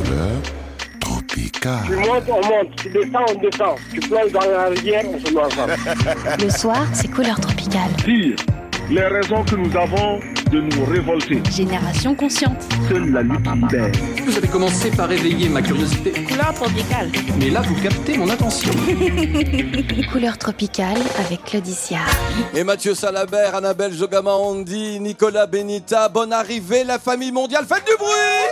couleurs tropicales. Tu montes, on monte. Tu descends, on descend. Tu plonges dans la rivière, on se met ensemble. Le soir, c'est couleur tropicale. Dire les raisons que nous avons de nous révolter. Génération consciente. Seule la lutte libère. Vous avez commencé par éveiller ma curiosité. Couleur tropicale. Mais là, vous captez mon attention. Couleur tropicale avec Claudicia. Et Mathieu Salabert, Annabelle Jogama-Ondi, Nicolas Benita, bonne arrivée, la famille mondiale, faites du bruit!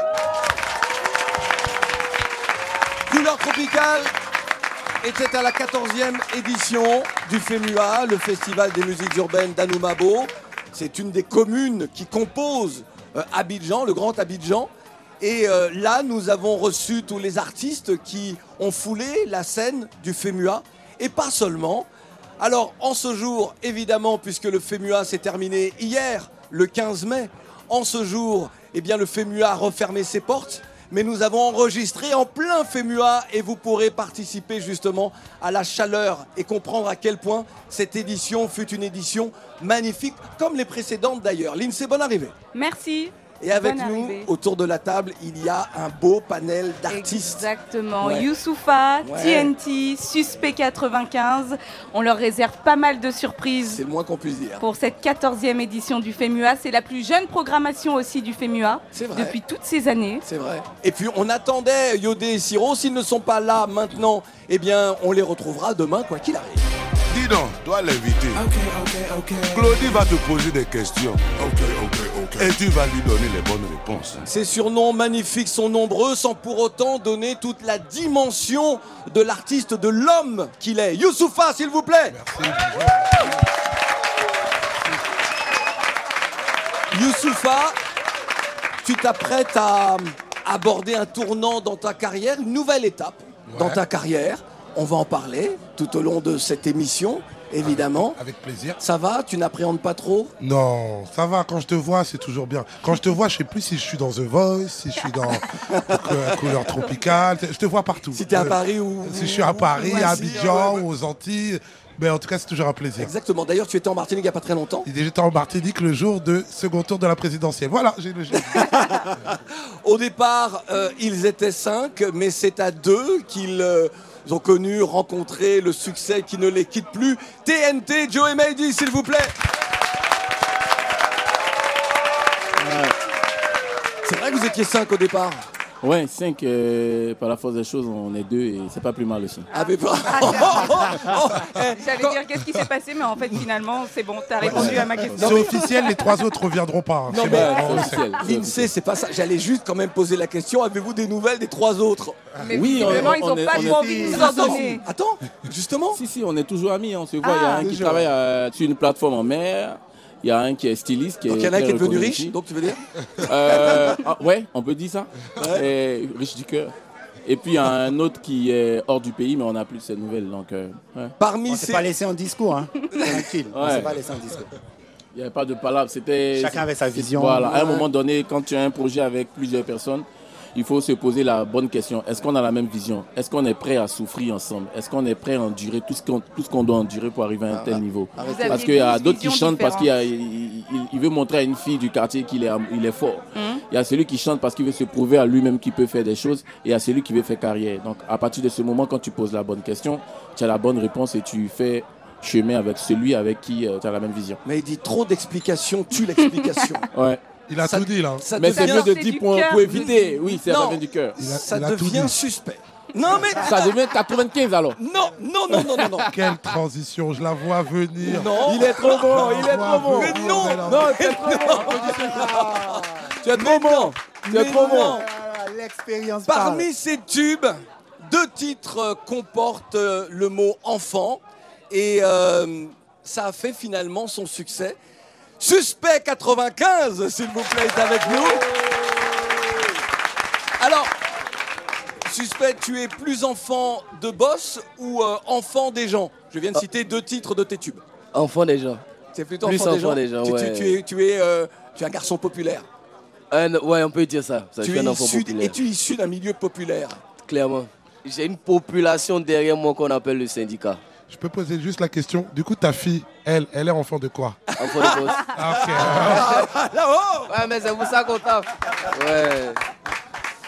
Couleur tropicale était à la 14e édition du FEMUA, le Festival des musiques urbaines d'Anoumabo. C'est une des communes qui composent Abidjan, le Grand Abidjan. Et là, nous avons reçu tous les artistes qui ont foulé la scène du FEMUA. Et pas seulement. Alors, en ce jour, évidemment, puisque le FEMUA s'est terminé hier, le 15 mai, en ce jour, eh bien, le FEMUA a refermé ses portes. Mais nous avons enregistré en plein FEMUA et vous pourrez participer justement à la chaleur et comprendre à quel point cette édition fut une édition magnifique, comme les précédentes d'ailleurs. Lindsay, bonne arrivée. Merci. Et avec Bonne nous, arrivée. autour de la table, il y a un beau panel d'artistes. Exactement. Ouais. Youssoufa, Ouais. TNT, Suspect 95. On leur réserve pas mal de surprises C'est le moins qu'on puisse dire. pour cette 14e édition du FEMUA. C'est la plus jeune programmation aussi du FEMUA C'est vrai. depuis toutes ces années. C'est vrai. Et puis on attendait Yodé et Siro. S'ils ne sont pas là maintenant, eh bien on les retrouvera demain, quoi qu'il arrive. Dis donc, toi l'invité. Claudie va te poser des questions. Et tu vas lui donner les bonnes réponses. Ces surnoms magnifiques sont nombreux sans pour autant donner toute la dimension de l'artiste, de l'homme qu'il est. Youssoufa, s'il vous plaît. Youssoufa, tu t'apprêtes à aborder un tournant dans ta carrière, une nouvelle étape dans ta carrière. On va en parler tout au long de cette émission, évidemment. Avec plaisir. Ça va? Tu n'appréhendes pas trop? Non, ça va. Quand je te vois, c'est toujours bien. Quand je te vois, je sais plus si je suis dans The Voice, si je suis dans Couleur Tropicale. Je te vois partout. Si tu es à Paris ou... Si je suis à Paris, à Abidjan, aux Antilles. Mais en tout cas, c'est toujours un plaisir. Exactement. D'ailleurs, tu étais en Martinique il n'y a pas très longtemps. J'étais en Martinique le jour de second tour de la présidentielle. Voilà, j'ai le jeu. Au départ, ils étaient 5, mais c'est à 2 qu'ils ont connu, rencontré le succès qui ne les quitte plus. TNT, Joe et Mehdi, s'il vous plaît. C'est vrai que vous étiez 5 au départ. Ouais, 5, par la force des choses, on est 2 et c'est pas plus mal aussi. J'allais dire qu'est-ce qui s'est passé, mais en fait finalement c'est bon, t'as répondu à ma question. C'est officiel, les 3 autres reviendront pas. Non, C'est mais bon, officiel. Lindsay, c'est pas ça. J'allais juste quand même poser la question. Avez-vous des nouvelles des 3 autres? Mais Oui, visiblement, ils on n'ont est- pas on trop est- envie de nous en donner. Attends, justement. Si, on est toujours amis, on se voit. Il y a Ah. un qui travaille sur une plateforme en mer, il y a un qui est styliste. Donc il y en a un qui est devenu reconnu riche, ici. donc tu veux dire? Ouais, on peut dire ça. Et riche du cœur. Et puis il y a un autre qui est hors du pays, mais on n'a plus de ces nouvelles. Donc, ouais. Parmi On ces... s'est pas laissé en discours, hein. Tranquille. On Ouais. s'est pas laissé en discours. Il n'y avait pas de palabre. Chacun avait sa vision. Voilà. À un Ouais. moment donné, quand tu as un projet avec plusieurs personnes, il faut se poser la bonne question. Est-ce qu'on a la même vision? Est-ce qu'on est prêt à souffrir ensemble? Est-ce qu'on est prêt à endurer tout ce qu'on doit endurer pour arriver à un tel niveau? Vous avez Parce qu'il y a 12 d'autres qui visions chantent parce qu'il différentes. il veut montrer à une fille du quartier qu'il est fort. Il y a celui qui chante parce qu'il veut se prouver à lui-même qu'il peut faire des choses. Et il y a celui qui veut faire carrière. Donc à partir de ce moment, quand tu poses la bonne question, tu as la bonne réponse et tu fais chemin avec celui avec qui tu as la même vision. Mais il dit trop d'explications, tue l'explication. Ouais. Il a Ça- tout dit, là. Ça Mais c'est devient- mieux de C'est 10 du points cœur. pour éviter. Oui, ça Non. vient du cœur. Ça il a tout devient dit. suspect. Non mais... Ça devient 95 alors. Non. Quelle transition, je la vois venir. Non. Il est trop bon, il est trop bon. Mais non. Non, c'est trop bon. Tu es trop bon. Tu es trop bon. L'expérience parle. Parmi ces tubes, 2 titres comportent le mot enfant et ça a fait finalement son succès. Suspect 95, s'il vous plaît, est avec nous. Alors, Suspect, tu es plus enfant de boss ou enfant des gens? Je viens de citer 2 titres de tes tubes. Enfant des gens. C'est plutôt Plus enfant des gens. enfant des gens, ouais. Tu es un garçon populaire. Ouais, on peut dire ça. Je Tu suis es un enfant issu, populaire. es-tu issu d'un milieu populaire? Clairement. J'ai une population derrière moi qu'on appelle le syndicat. Je peux poser juste la question. Du coup, ta fille, elle est enfant de quoi? Enfant de boss. Ah, ok. Ouais, mais c'est pour ça qu'on tape. Ouais.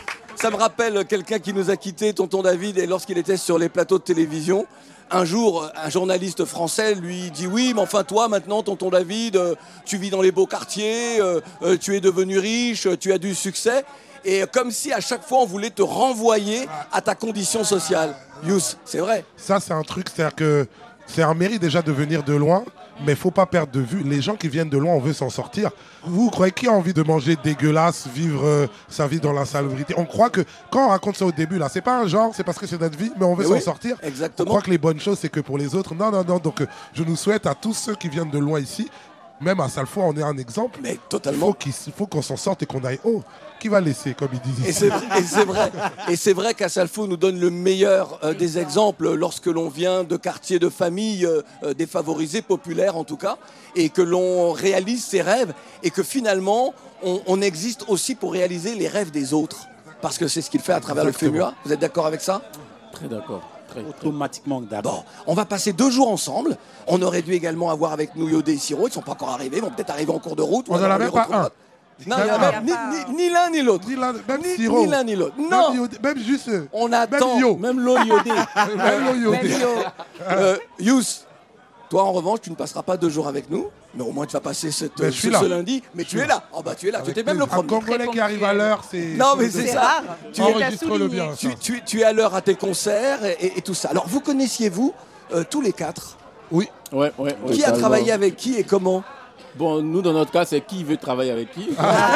Ça me rappelle quelqu'un qui nous a quitté, tonton David, et lorsqu'il était sur les plateaux de télévision, un jour, un journaliste français lui dit « Oui, mais enfin toi, maintenant, tonton David, tu vis dans les beaux quartiers, tu es devenu riche, tu as du succès. » Et comme si à chaque fois, on voulait te renvoyer à ta condition sociale. Youss, c'est vrai. Ça, c'est un truc, c'est-à-dire que c'est un mérite déjà de venir de loin, mais il ne faut pas perdre de vue. Les gens qui viennent de loin, on veut s'en sortir. Vous croyez qui a envie de manger dégueulasse, vivre sa vie dans l'insalubrité? On croit que quand on raconte ça au début, là, c'est pas un genre, c'est parce que c'est notre vie, mais on veut s'en sortir. Exactement. On croit que les bonnes choses, c'est que pour les autres. Non. Donc, je nous souhaite à tous ceux qui viennent de loin ici, même à Salfo, on est un exemple. Mais totalement. Il faut qu'on s'en sorte et qu'on aille haut. Qui va laisser, comme ils disent ici. Et c'est vrai qu'à Salfo nous donne le meilleur des exemples lorsque l'on vient de quartiers de familles défavorisées, populaires en tout cas, et que l'on réalise ses rêves et que finalement on existe aussi pour réaliser les rêves des autres. Parce que c'est ce qu'il fait à travers le FEMUA. Vous êtes d'accord avec ça? Très d'accord. Automatiquement d'abord. Bon, on va passer 2 jours ensemble. On aurait dû également avoir avec nous Yodé et Siro. Ils ne sont pas encore arrivés. Ils vont peut-être arriver en cours de route. On n'en a même pas un. Non, il y a même ni l'un ni l'autre. Ni l'un ni l'autre. Non. Même juste. On attend. Même l'eau Yodé. Même l'eau Yodé. Youss, toi en revanche, tu ne passeras pas 2 jours avec nous. Mais au moins tu vas passer ce lundi. Mais tu es là. Oh bah tu es là. Tu étais même le premier. Un Congolais qui arrive à l'heure, c'est. Non mais c'est ça. Enregistre-le bien. Tu es à l'heure à tes concerts et tout ça. Alors vous connaissiez-vous tous les 4? Oui. Ouais. Qui a travaillé avec qui et comment? Bon, nous, dans notre cas, c'est qui veut travailler avec qui.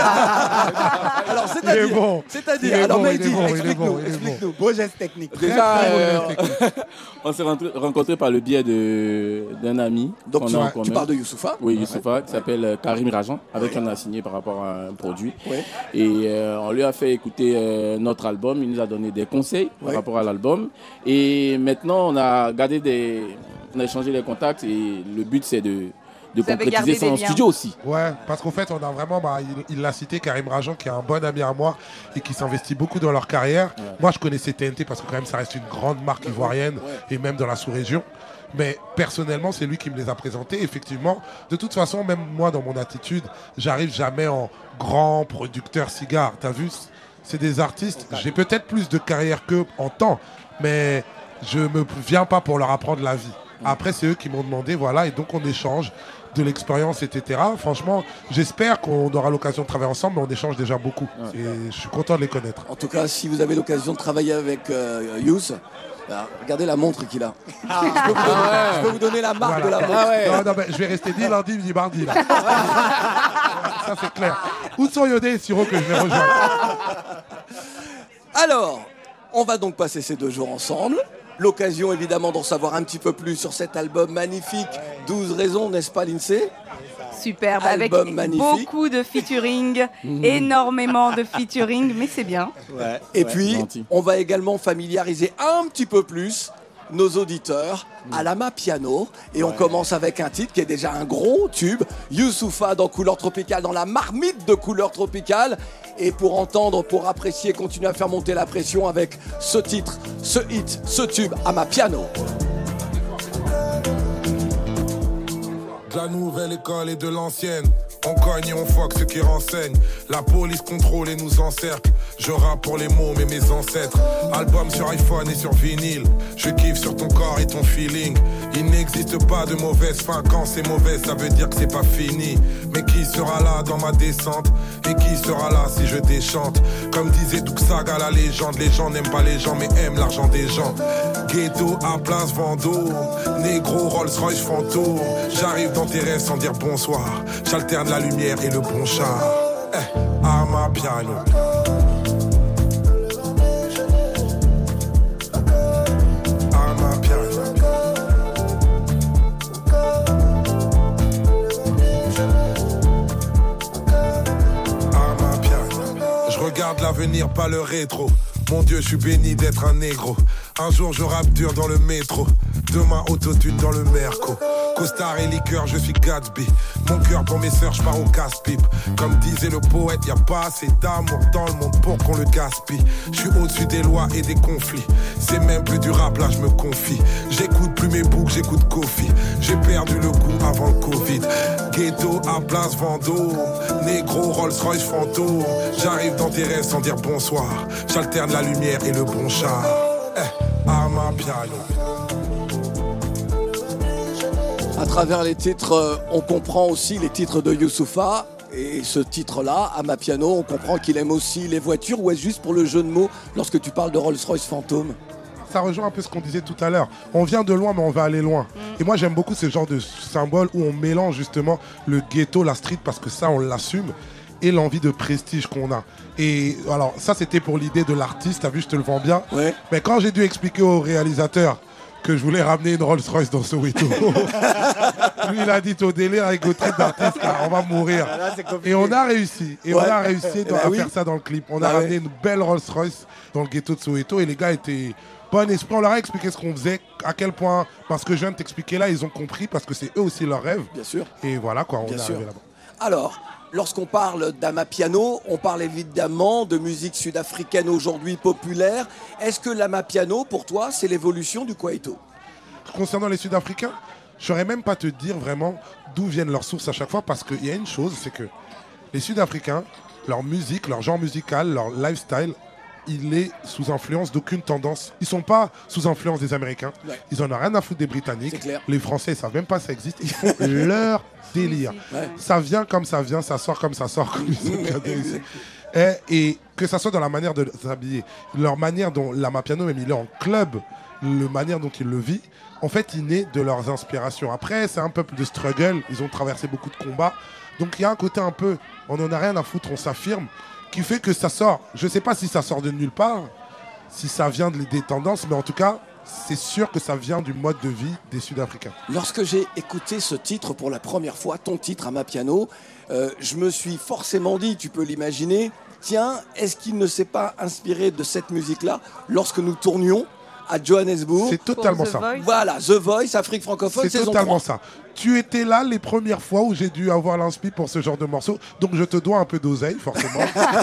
Alors, c'est-à-dire, alors, Mehdi, explique-nous. Beau geste technique. Déjà, on s'est rencontrés par le biais d'un ami. Donc, tu parles de Youssoufa? Oui, Youssoufa, qui s'appelle Karim Rajan, avec qui on a signé par rapport à un produit. Ouais. Et on lui a fait écouter notre album, il nous a donné des conseils par rapport à l'album. Et maintenant, on a échangé les contacts et le but, c'est de concrétiser son studio aussi. Ouais, parce qu'en fait, on a vraiment, il l'a cité, Karim Rajan, qui est un bon ami à moi et qui s'investit beaucoup dans leur carrière. Ouais. Moi, je connaissais TNT parce que quand même, ça reste une grande marque ivoirienne et même dans la sous-région. Mais personnellement, c'est lui qui me les a présentés. Effectivement, de toute façon, même moi, dans mon attitude, j'arrive jamais en grand producteur cigare. T'as vu, c'est des artistes. J'ai peut-être plus de carrière qu'eux en temps, mais je me viens pas pour leur apprendre la vie. Après, c'est eux qui m'ont demandé, voilà, et donc on échange de l'expérience, etc. Franchement, j'espère qu'on aura l'occasion de travailler ensemble, mais on échange déjà beaucoup. Et je suis content de les connaître. En tout cas, si vous avez l'occasion de travailler avec Youss, regardez la montre qu'il a. Je peux vous donner la marque de la montre. Non, je vais rester ni lundi ni mardi. Là. Ça, c'est clair. Où sont Yodé et Siro que je vais rejoindre? Alors, on va donc passer ces 2 jours ensemble. L'occasion évidemment d'en savoir un petit peu plus sur cet album magnifique, 12 raisons, n'est-ce pas Lindsay? Superbe, avec beaucoup de featuring, énormément de featuring, mais c'est bien. Ouais. Et puis, on va également familiariser un petit peu plus nos auditeurs à l'Amapiano. Et on commence avec un titre qui est déjà un gros tube, Youssoupha dans Couleur Tropicale, dans la marmite de Couleur Tropicale. Et pour entendre, pour apprécier, continuer à faire monter la pression avec ce titre, ce hit, ce tube, Amapiano. De la nouvelle école et de l'ancienne, on cogne et on foque ceux qui renseignent. La police contrôle et nous encercle. Je rappe pour les mots mais mes ancêtres. Album sur iPhone et sur vinyle. Je kiffe sur ton corps et ton feeling. Il n'existe pas de mauvaise fin. Quand c'est mauvais ça veut dire que c'est pas fini. Mais qui sera là dans ma descente? Et qui sera là si je déchante? Comme disait Duxaga la légende, les gens n'aiment pas les gens mais aiment l'argent des gens. Ghetto à Place Vendôme, négro Rolls Royce fantôme. J'arrive dans tes rêves sans dire bonsoir. J'alterne la lumière et le bon char. Amapiano. Je regarde l'avenir, pas le rétro. Mon Dieu, je suis béni d'être un négro. Un jour je rappe dur dans le métro. Demain autotune dans le merco. Costard et liqueur, je suis Gatsby. Mon cœur pour mes sœurs, je pars au casse-pipe. Comme disait le poète, y a pas assez d'amour dans le monde pour qu'on le gaspille. Je suis au-dessus des lois et des conflits. C'est même plus du rap, là je me confie. J'écoute plus mes boucs, j'écoute Kofi. J'ai perdu le goût avant le Covid. Ghetto à Place Vendôme, négro Rolls-Royce fantôme. J'arrive dans tes rêves sans dire bonsoir. J'alterne la lumière et le bon char. Amapiano. À travers les titres, on comprend aussi les titres de Youssoupha. Et ce titre-là, Amapiano, on comprend qu'il aime aussi les voitures. Ou est-ce juste pour le jeu de mots lorsque tu parles de Rolls-Royce fantôme? Ça rejoint un peu ce qu'on disait tout à l'heure. On vient de loin, mais on va aller loin. Et moi, j'aime beaucoup ce genre de symbole où on mélange justement le ghetto, la street, parce que ça, on l'assume, et l'envie de prestige qu'on a. Et alors, ça, c'était pour l'idée de l'artiste. T'as vu, je te le vends bien. Ouais. Mais quand j'ai dû expliquer au réalisateur que je voulais ramener une Rolls-Royce dans Soweto, lui, il a dit au délire avec votre trait d'artiste, là, on va mourir. Là, et on a réussi. Et on a réussi à faire ça dans le clip. On a ramené une belle Rolls-Royce dans le ghetto de Soweto. Et les gars étaient bon esprit. On leur a expliqué ce qu'on faisait, à quel point, parce que je viens de t'expliquer là, ils ont compris, parce que c'est eux aussi leur rêve. Bien sûr. Et voilà, quoi, on est arrivé là-bas. Alors, lorsqu'on parle d'Amapiano, on parle évidemment de musique sud-africaine aujourd'hui populaire. Est-ce que l'Amapiano, pour toi, c'est l'évolution du Kwaito? Concernant les Sud-Africains, je ne saurais même pas te dire vraiment d'où viennent leurs sources à chaque fois, parce qu'il y a une chose, c'est que les Sud-Africains, leur musique, leur genre musical, leur lifestyle, il est sous influence d'aucune tendance. Ils sont pas sous influence des Américains. Ouais. Ils en ont rien à foutre des Britanniques. Les Français, ils savent même pas que ça existe. Ils font leur délire. Ouais. Ça vient comme ça vient, ça sort comme ça sort. Comme et que ça soit dans la manière de s'habiller, leur manière dont l'Amapiano, même il est en club, la manière dont il le vit, en fait, il naît de leurs inspirations. Après, c'est un peuple de struggle. Ils ont traversé beaucoup de combats. Donc, il y a un côté un peu, on n'en a rien à foutre, on s'affirme, qui fait que ça sort. Je ne sais pas si ça sort de nulle part, si ça vient des tendances, mais en tout cas, c'est sûr que ça vient du mode de vie des Sud-Africains. Lorsque j'ai écouté ce titre pour la première fois, ton titre Amapiano, je me suis forcément dit, tu peux l'imaginer, tiens, est-ce qu'il ne s'est pas inspiré de cette musique-là lorsque nous tournions à Johannesburg? C'est totalement ça. Voilà, The Voice, Afrique francophone, c'est totalement ça. Tu étais là les premières fois où j'ai dû avoir l'inspi pour ce genre de morceau, donc je te dois un peu d'oseille, forcément.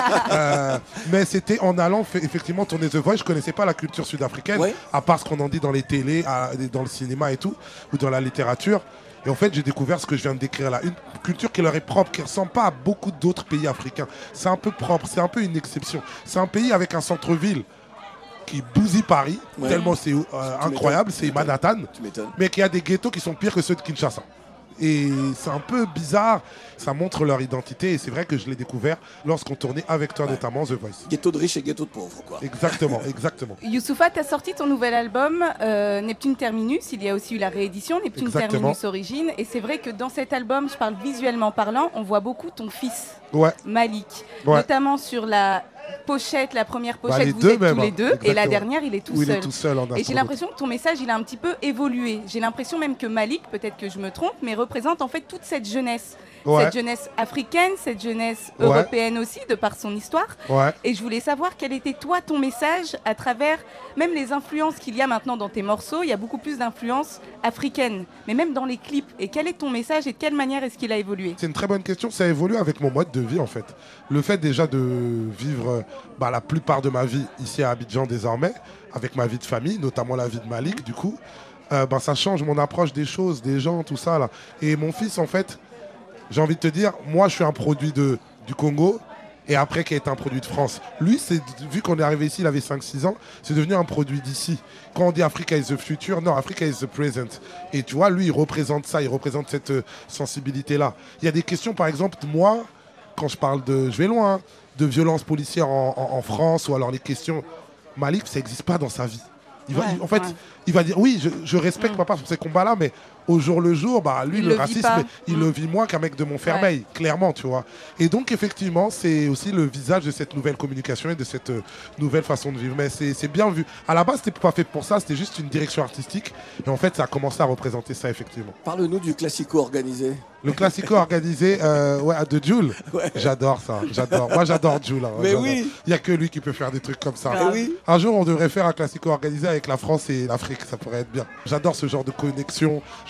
Mais c'était en allant effectivement tourner The Voice. Je connaissais pas la culture sud-africaine, à part ce qu'on en dit dans les télés, dans le cinéma et tout, ou dans la littérature. Et en fait, j'ai découvert ce que je viens de décrire là. Une culture qui leur est propre, qui ne ressemble pas à beaucoup d'autres pays africains. C'est un peu propre, c'est un peu une exception. C'est un pays avec un centre-ville qui bousille Paris, tellement c'est incroyable, c'est Manhattan, mais qui a des ghettos qui sont pires que ceux de Kinshasa. Et c'est un peu bizarre, ça montre leur identité, et c'est vrai que je l'ai découvert lorsqu'on tournait avec toi notamment The Voice. Ghetto de riches et ghetto de pauvres, quoi. Exactement, exactement. Youssoupha, tu as sorti ton nouvel album Neptune Terminus, il y a aussi eu la réédition Neptune Terminus Origine, et c'est vrai que dans cet album, je parle visuellement parlant, on voit beaucoup ton fils, Malik, notamment sur la pochette, la première pochette, vous êtes tous les deux, et la dernière, il est tout seul. Il est tout seul et j'ai l'impression que ton message, il a un petit peu évolué. J'ai l'impression même que Malik, peut-être que je me trompe, mais représente en fait toute cette jeunesse. Cette jeunesse africaine, cette jeunesse européenne aussi, de par son histoire. Et je voulais savoir quel était toi, ton message, à travers même les influences qu'il y a maintenant dans tes morceaux. Il y a beaucoup plus d'influences africaines, mais même dans les clips. Et quel est ton message et de quelle manière est-ce qu'il a évolué? C'est une très bonne question. Ça a évolué avec mon mode de vie, en fait. Le fait déjà de vivre la plupart de ma vie ici à Abidjan désormais, avec ma vie de famille, notamment la vie de Malik, du coup, ça change mon approche des choses, des gens, tout ça, là. Et mon fils, en fait, j'ai envie de te dire, moi, je suis un produit du Congo, et après, qui est un produit de France. Lui, vu qu'on est arrivé ici, il avait 5-6 ans, c'est devenu un produit d'ici. Quand on dit Africa is the future, non, Africa is the present. Et tu vois, lui, il représente ça, il représente cette sensibilité-là. Il y a des questions, par exemple, moi, quand je parle je vais loin, de violences policières en France, ou alors les questions, Malik, ça n'existe pas dans sa vie. Il va dire, oui, je respecte papa pour ces combats-là, mais au jour le jour, lui, le racisme, il le vit moins qu'un mec de Montfermeil, clairement, tu vois. Et donc, effectivement, c'est aussi le visage de cette nouvelle communication et de cette nouvelle façon de vivre. Mais c'est bien vu. À la base, c'était pas fait pour ça, c'était juste une direction artistique. Et en fait, ça a commencé à représenter ça, effectivement. Parle-nous du classico organisé. Le classico organisé de Jul. J'adore ça, j'adore. Moi, j'adore Jul. Hein, mais oui. Il n'y a que lui qui peut faire des trucs comme ça. Oui. Un jour, on devrait faire un classico organisé avec la France et l'Afrique. Ça pourrait être bien. J'adore ce genre de connexion.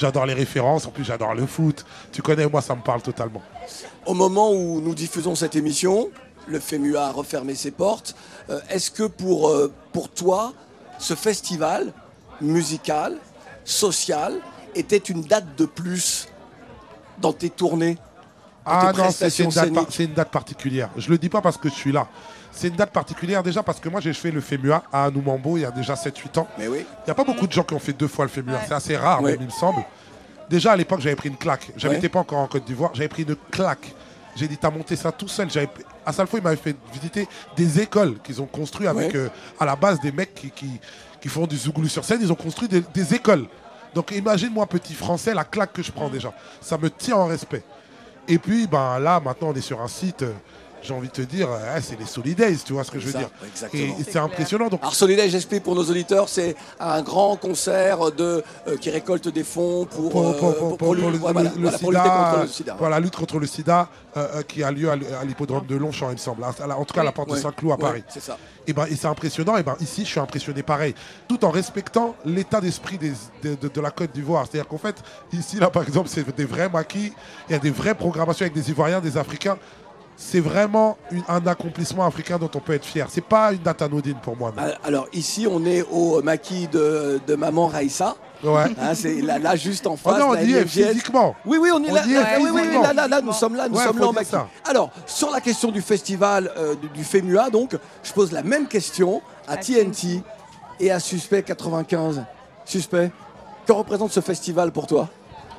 j'adore les références. En plus, j'adore le foot. Tu connais, moi, ça me parle totalement. Au moment où nous diffusons cette émission, le FEMUA a refermé ses portes. Est-ce que pour toi, ce festival musical, social, était une date de plus dans tes tournées, Ah non, c'est une date particulière. Je le dis pas parce que je suis là. C'est une date particulière déjà parce que moi j'ai fait le FEMUA à Anoumambo il y a déjà 7-8 ans. Mais oui. Il n'y a pas beaucoup de gens qui ont fait 2 fois le FEMUA. Ouais. C'est assez rare Ouais. même, il me semble. Déjà à l'époque j'avais pris une claque. J'habitais Ouais. pas encore en Côte d'Ivoire. J'avais pris une claque. J'ai dit t'as monté ça tout seul. À Salfo il m'avait fait visiter des écoles qu'ils ont construites avec à la base des mecs qui font du zouglou sur scène. Ils ont construit des écoles. Donc imagine-moi petit français la claque que je prends déjà. Ça me tient en respect. Et puis ben là maintenant on est sur un site, j'ai envie de te dire, c'est les Solidays, tu vois ce que je veux dire. Exactement. Et c'est impressionnant. Donc... Alors Solidays, j'explique pour nos auditeurs, c'est un grand concert qui récolte des fonds pour lutter contre le sida. Voilà, lutte contre le sida qui a lieu à l'hippodrome de Longchamp, il me semble. En tout cas, à la porte de Saint-Cloud à Paris. C'est ça. Et c'est impressionnant. Et ici, je suis impressionné pareil, tout en respectant l'état d'esprit de la Côte d'Ivoire. C'est-à-dire qu'en fait, ici, là, par exemple, c'est des vrais maquis. Il y a des vraies programmations avec des Ivoiriens, des Africains. C'est vraiment un accomplissement africain dont on peut être fier. C'est pas une date anodine pour moi. Même. Alors ici, on est au maquis de Maman Raïssa. Ouais. Hein, c'est là juste en face. Oh non, on y est physiquement. Oui, on est là. Là, nous sommes là, nous sommes là en maquis. Ça. Alors, sur la question du festival du FEMUA, donc, je pose la même question à TNT et à Suspect 95. Suspect, que représente ce festival pour toi?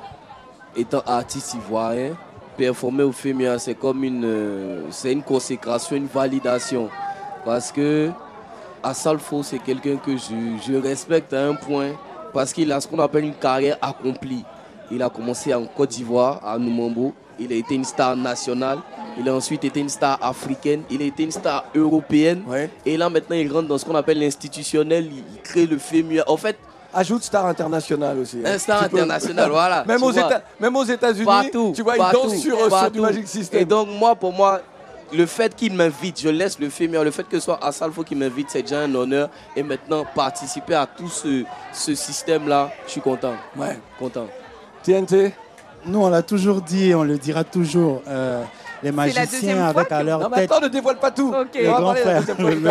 Étant artiste ivoirien, performer au FEMUA, c'est comme une consécration, une validation. Parce que Assalfo, c'est quelqu'un que je respecte à un point, parce qu'il a ce qu'on appelle une carrière accomplie. Il a commencé en Côte d'Ivoire, à Anoumambo. Il a été une star nationale. Il a ensuite été une star africaine. Il a été une star européenne. Ouais. Et là, maintenant, il rentre dans ce qu'on appelle l'institutionnel. Il crée le FEMUA. En fait, ajoute star international aussi. Un star international, voilà. Même aux États-Unis, partout, tu vois, il danse sur du Magic System. Et donc, pour moi, le fait qu'il m'invite, je laisse le FEMUA, le fait que ce soit Assalfo qui m'invite, c'est déjà un honneur. Et maintenant, participer à tout ce système-là, je suis content. Ouais. Content. TNT? Nous, on l'a toujours dit et on le dira toujours. Les magiciens avec à leur tête. Non, mais attends, ne dévoile pas tout. Okay. Le grand frère.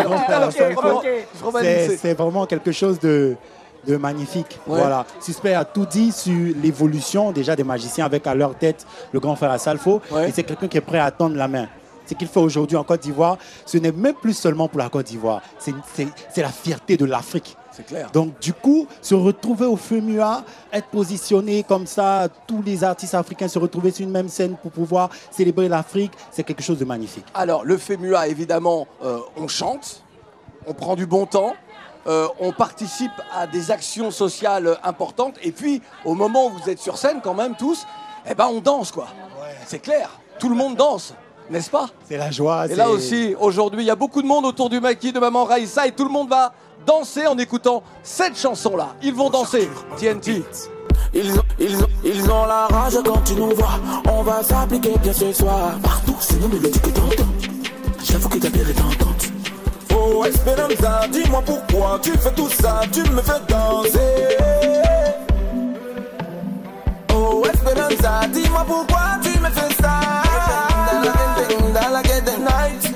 C'est vraiment quelque chose de magnifique. Ouais. Voilà. Suspect a tout dit sur l'évolution déjà des magiciens avec à leur tête le grand frère Assalfo. Ouais. Et c'est quelqu'un qui est prêt à tendre la main. Ce qu'il fait aujourd'hui en Côte d'Ivoire, ce n'est même plus seulement pour la Côte d'Ivoire. C'est la fierté de l'Afrique. C'est clair. Donc du coup, se retrouver au FEMUA, être positionné comme ça, tous les artistes africains se retrouver sur une même scène pour pouvoir célébrer l'Afrique, c'est quelque chose de magnifique. Alors le FEMUA, évidemment, on chante, on prend du bon temps. On participe à des actions sociales importantes. Et puis, au moment où vous êtes sur scène, quand même, tous, on danse, quoi. Ouais. C'est clair. Tout le monde danse, n'est-ce pas? C'est la joie. Et là aussi, aujourd'hui, il y a beaucoup de monde autour du maquis de Maman Raïssa et tout le monde va danser en écoutant cette chanson-là. Ils vont danser. TNT. Ils ont la rage quand tu nous vois. On va s'appliquer bien ce soir. Partout, c'est nous mélodies que t'entends. J'avoue que t'as bien t'entendre. Oh Esperanza, dis-moi pourquoi tu fais tout ça, tu me fais danser. Oh Esperanza, dis-moi pourquoi tu me fais ça. Dans la get the night.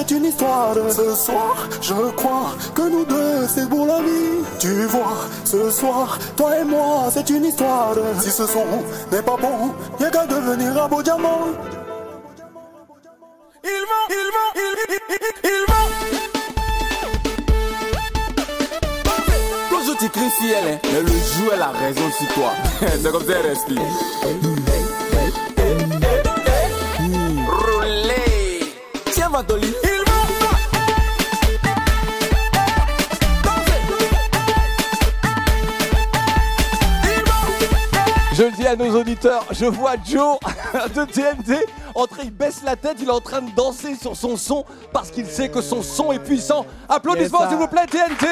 c'est une histoire. Ce soir, je crois que nous deux, c'est pour la vie. Tu vois, ce soir, toi et moi, c'est une histoire. Si ce son n'est pas bon, y'a qu'à devenir un beau diamant. Il ment. Quand je t'écris si elle est, mais le jeu elle a raison sur toi. C'est comme ça elle respire. Roulez. Tiens Vatoli. Je le dis à nos auditeurs, je vois Joe de TNT il baisse la tête, il est en train de danser sur son son parce qu'il sait que son son est puissant. Applaudissements s'il vous plaît TNT.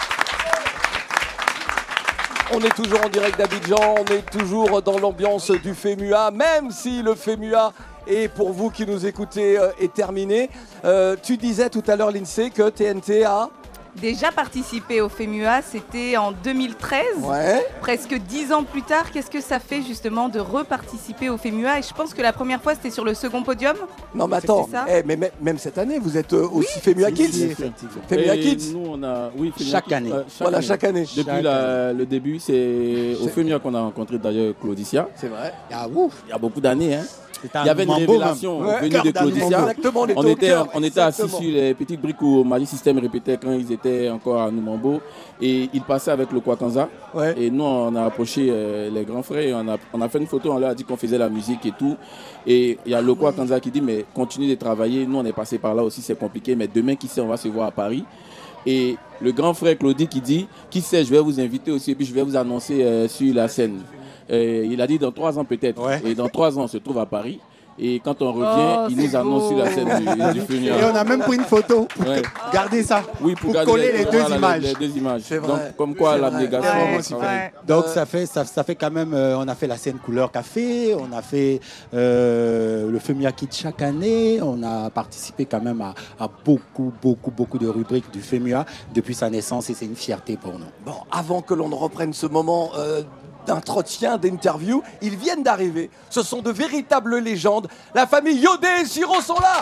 On est toujours en direct d'Abidjan, on est toujours dans l'ambiance du FEMUA, même si le FEMUA est, pour vous qui nous écoutez, est terminé. Tu disais tout à l'heure, Lindsay, que TNT a déjà participé au FEMUA, c'était en 2013. Ouais. Presque 10 ans plus tard, qu'est-ce que ça fait justement de reparticiper au FEMUA? Et je pense que la première fois, c'était sur le second podium. Non mais attends, mais même cette année, vous êtes aussi FEMUA Kids. FEMUA Kids. Nous, on a, chaque année. Voilà, chaque année. Depuis le début, c'est au FEMUA qu'on a rencontré d'ailleurs Claudicia. C'est vrai. Il y a beaucoup d'années. Il y avait une révélation venue de Claudicia. On était assis sur les petites briques où Magic System répétait quand ils étaient encore à Numambo. Et ils passaient avec le Kwakanza. Ouais. Et nous, on a approché les grands frères. Et on a fait une photo, on leur a dit qu'on faisait la musique et tout. Et il y a le Kwakanza qui dit, mais continuez de travailler. Nous, on est passé par là aussi, c'est compliqué. Mais demain, qui sait, on va se voir à Paris. Et le grand frère Claudie qui dit, qui sait, je vais vous inviter aussi. Et puis, je vais vous annoncer sur la scène. Il a dit dans 3 ans peut-être. Ouais. Et dans 3 ans, on se trouve à Paris. Et quand on revient, il nous annonce sur la scène du FEMUA. Et on a même pris une photo pour garder ça. Oui, pour coller les deux images. Les 2 images. Donc, comme quoi l'abnégation. Donc ça fait quand même. On a fait la scène couleur café. On a fait le FEMUA Kids chaque année. On a participé quand même à beaucoup de rubriques du FEMUA depuis sa naissance. Et c'est une fierté pour nous. Bon, avant que l'on ne reprenne ce moment d'entretien, d'interview, ils viennent d'arriver. Ce sont de véritables légendes. La famille Yodé et Siro sont là.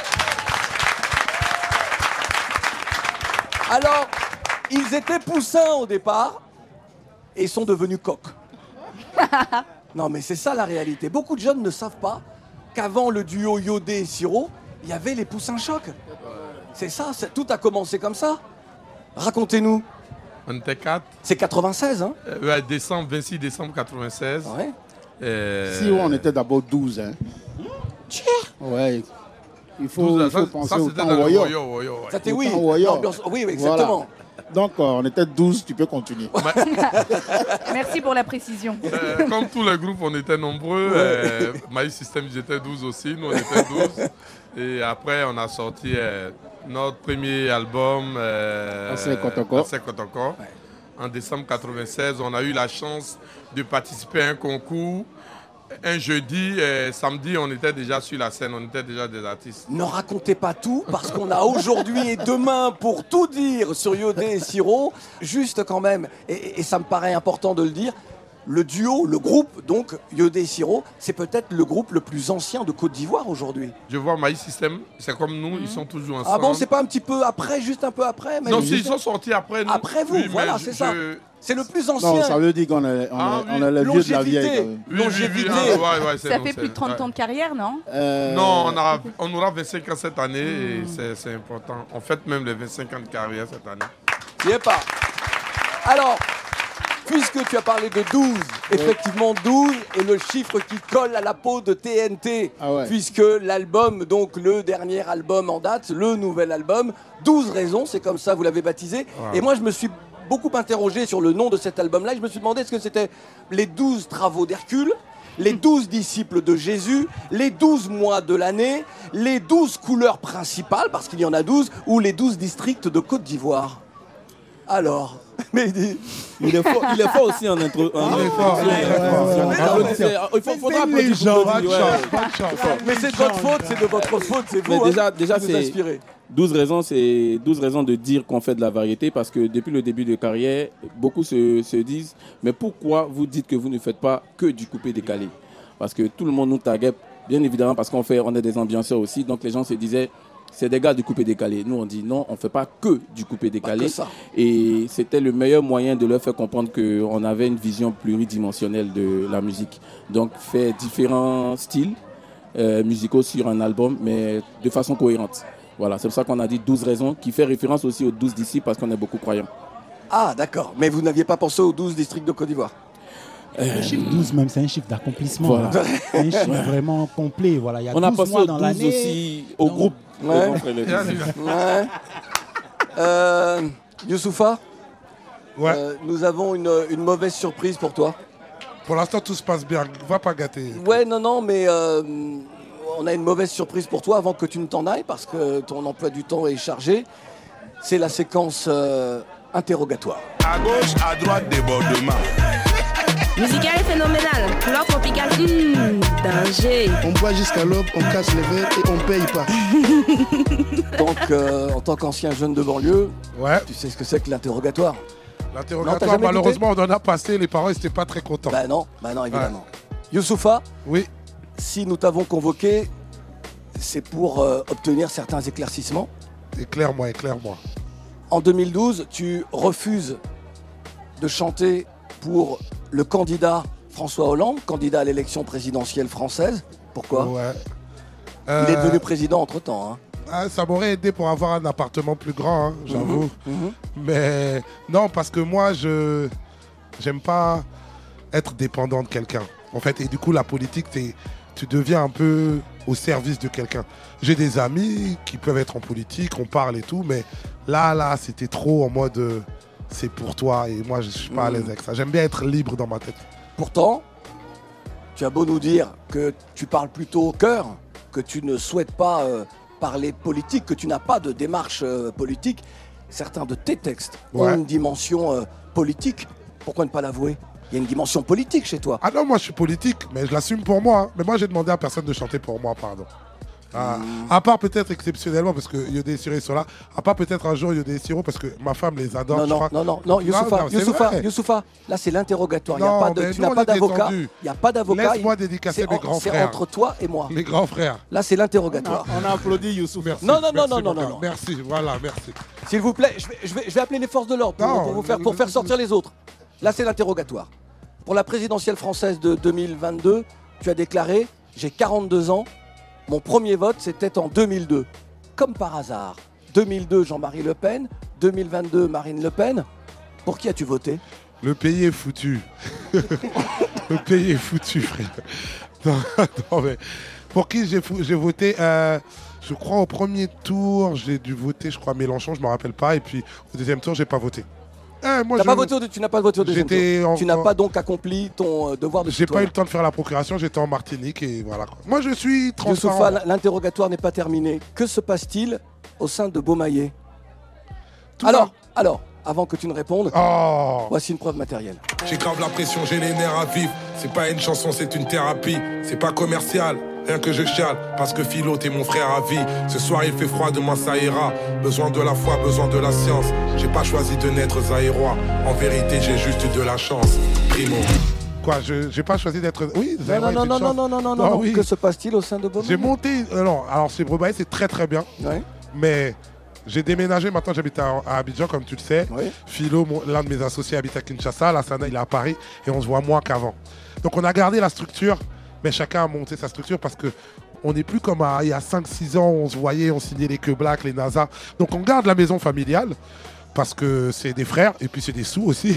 Alors, ils étaient poussins au départ et sont devenus coqs. Non, mais c'est ça la réalité. Beaucoup de jeunes ne savent pas qu'avant le duo Yodé et Siro, il y avait les poussins chocs. C'est ça, tout a commencé comme ça. Racontez-nous. On était 4. C'est 96, hein? 26 décembre 96. Ouais. Si on était d'abord 12, hein. Ouais. Il faut penser au temps Woyo. C'était oui, exactement. Voilà. Donc, on était 12, tu peux continuer. Merci pour la précision. Comme tous les groupes, on était nombreux. My System, j'étais 12 aussi. Nous, on était 12. Et après, on a sorti notre premier album, Assez Kotoko. Ouais. En décembre 96. On a eu la chance de participer à un concours. Un jeudi, samedi, on était déjà sur la scène, on était déjà des artistes. Ne racontez pas tout, parce qu'on a aujourd'hui et demain pour tout dire sur Yodé et Siro. Juste quand même, et ça me paraît important de le dire, le duo, le groupe, donc Yodé et Siro, c'est peut-être le groupe le plus ancien de Côte d'Ivoire aujourd'hui. Je vois My System, c'est comme nous, ils sont toujours ensemble. Ah bon, c'est pas un petit peu après, juste un peu après? Non, ils sont sortis après nous. Après vous, voilà, c'est ça. C'est le plus ancien. Non, ça veut dire qu'on est le vieux de la vieille. Longévité. Ça fait plus de 30 ans de carrière, non? Non, on aura 25 ans cette année et c'est important. On fête même les 25 ans de carrière cette année. N'y est pas. Alors, puisque tu as parlé de 12, effectivement 12 est le chiffre qui colle à la peau de TNT. Puisque l'album, donc le dernier album en date, le nouvel album, 12 raisons, c'est comme ça vous l'avez baptisé. Wow. Et moi je me suis beaucoup interrogé sur le nom de cet album-là. Je me suis demandé est-ce que c'était les 12 travaux d'Hercule, les 12 disciples de Jésus, les 12 mois de l'année, les 12 couleurs principales, parce qu'il y en a 12, ou les 12 districts de Côte d'Ivoire. Alors, mais il est fort aussi en intro. Il faudra mais c'est de votre faute, c'est de votre faute, c'est vous. Mais déjà vous inspirez. 12 raisons, c'est 12 raisons de dire qu'on fait de la variété parce que depuis le début de carrière, beaucoup se disent mais pourquoi vous dites que vous ne faites pas que du coupé décalé? Parce que tout le monde nous taguait, bien évidemment, parce on est des ambianceurs aussi, donc les gens se disaient c'est des gars du coupé-décalé. Nous, on dit non, on ne fait pas que du coupé-décalé. Pas que ça. Et c'était le meilleur moyen de leur faire comprendre qu'on avait une vision pluridimensionnelle de la musique. Donc, faire différents styles musicaux sur un album, mais de façon cohérente. Voilà, c'est pour ça qu'on a dit 12 raisons, qui fait référence aussi aux 12 disciples, parce qu'on est beaucoup croyants. Ah, d'accord. Mais vous n'aviez pas pensé aux 12 districts de Côte d'Ivoire? Le chiffre 12 même, c'est un chiffre d'accomplissement. Voilà. C'est un chiffre vraiment complet. Voilà. Il y a on a 12 pensé mois aux dans 12 l'année. aussi au groupe. Ouais. Ouais. Youssoufa, Ouais. nous avons une mauvaise surprise pour toi. Pour l'instant, tout se passe bien. Va pas gâter. Ouais, non, mais on a une mauvaise surprise pour toi avant que tu ne t'en ailles parce que ton emploi du temps est chargé. C'est la séquence interrogatoire. À gauche, à droite, débordement. Musical et phénoménal, couleur tropicale, danger. On boit jusqu'à l'aube, on casse les verres et on paye pas. Donc, en tant qu'ancien jeune de banlieue, Ouais. tu sais ce que c'est que l'interrogatoire? Non, t'as L'interrogatoire, jamais malheureusement, on en a passé. Les parents, ils n'étaient pas très contents. Bah non, évidemment. Youssoufa, oui. Si nous t'avons convoqué, c'est pour obtenir certains éclaircissements. Éclaire-moi. En 2012, tu refuses de chanter pour le candidat François Hollande, candidat à l'élection présidentielle française. Pourquoi? Ouais. Il est devenu président entre-temps. Hein. Ah, ça m'aurait aidé pour avoir un appartement plus grand, hein, j'avoue. Mais non, parce que moi, j'aime pas être dépendant de quelqu'un. En fait, et du coup, la politique, tu deviens un peu au service de quelqu'un. J'ai des amis qui peuvent être en politique, on parle et tout, mais là, c'était trop en mode c'est pour toi et moi, je suis pas à l'aise avec ça. J'aime bien être libre dans ma tête. Pourtant, tu as beau nous dire que tu parles plutôt au cœur, que tu ne souhaites pas parler politique, que tu n'as pas de démarche politique, certains de tes textes ont une dimension politique. Pourquoi ne pas l'avouer? Il y a une dimension politique chez toi. Ah non, moi je suis politique, mais je l'assume pour moi. Hein. Mais moi j'ai demandé à personne de chanter pour moi, pardon. À part peut-être exceptionnellement, parce que Yodé et Siro sont là. À part peut-être un jour Yodé et Siro, parce que ma femme les adore. Non, Youssoufa, là c'est l'interrogatoire. Tu n'as pas d'avocat. Il n'y a pas d'avocat. Laisse-moi dédicacer mes grands frères. C'est entre toi et moi. Les grands frères. Là c'est l'interrogatoire. On a applaudi Youssouf. Merci. Non. Merci, voilà, merci. S'il vous plaît, je vais appeler les forces de l'ordre pour faire sortir les autres. Là c'est l'interrogatoire. Pour la présidentielle française de 2022, tu as déclaré « J'ai 42 ans, mon premier vote c'était en 2002 ». Comme par hasard, 2002 Jean-Marie Le Pen, 2022 Marine Le Pen. Pour qui as-tu voté? Le pays est foutu. Le pays est foutu, frère. Non, mais pour qui j'ai voté je crois au premier tour, j'ai dû voter, je crois, Mélenchon, je ne me rappelle pas. Et puis au deuxième tour, j'ai pas voté. Tu n'as pas voté au deuxième tour. Tu n'as pas donc accompli ton devoir de citoyen. J'ai pas eu le temps de faire la procuration, j'étais en Martinique et voilà. Moi je suis transparent. Youssoufa, l'interrogatoire n'est pas terminé. Que se passe-t-il au sein de Beaumaillé? Alors, avant que tu ne répondes, voici une preuve matérielle. J'ai grave la pression, j'ai les nerfs à vivre. C'est pas une chanson, c'est une thérapie. C'est pas commercial, rien que je chiale. Parce que Philo, t'es mon frère à vie. Ce soir il fait froid, demain ça ira. Besoin de la foi, besoin de la science. J'ai pas choisi de naître zaïrois. En vérité, j'ai juste de la chance. Primo. Quoi, j'ai pas choisi d'être... Oui, non. Oui. Que se passe-t-il au sein de Beaumaillé? J'ai monté... alors chez Beaumaillé, c'est très très bien. Ouais. Mais... J'ai déménagé, maintenant j'habite à Abidjan comme tu le sais. Oui. Philo, l'un de mes associés habite à Kinshasa, Lassana il est à Paris et on se voit moins qu'avant. Donc on a gardé la structure, mais chacun a monté sa structure parce que on n'est plus comme il y a 5-6 ans, on se voyait, on signait les queues black, les NASA. Donc on garde la maison familiale parce que c'est des frères et puis c'est des sous aussi.